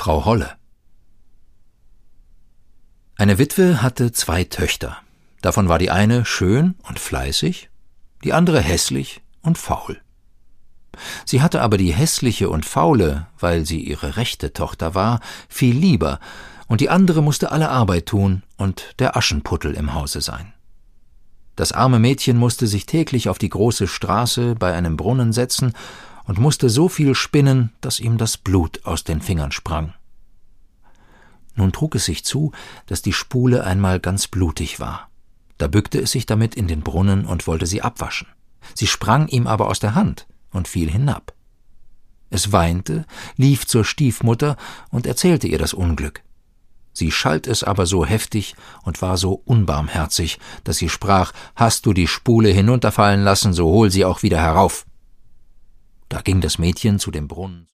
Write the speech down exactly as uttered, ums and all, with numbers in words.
Frau Holle. Eine Witwe hatte zwei Töchter. Davon war die eine schön und fleißig, die andere hässlich und faul. Sie hatte aber die hässliche und faule, weil sie ihre rechte Tochter war, viel lieber, und die andere musste alle Arbeit tun und der Aschenputtel im Hause sein. Das arme Mädchen musste sich täglich auf die große Straße bei einem Brunnen setzen und musste so viel spinnen, dass ihm das Blut aus den Fingern sprang. Nun trug es sich zu, dass die Spule einmal ganz blutig war. Da bückte es sich damit in den Brunnen und wollte sie abwaschen. Sie sprang ihm aber aus der Hand und fiel hinab. Es weinte, lief zur Stiefmutter und erzählte ihr das Unglück. Sie schalt es aber so heftig und war so unbarmherzig, dass sie sprach: »Hast du die Spule hinunterfallen lassen, so hol sie auch wieder herauf.« Da ging das Mädchen zu dem Brunnen.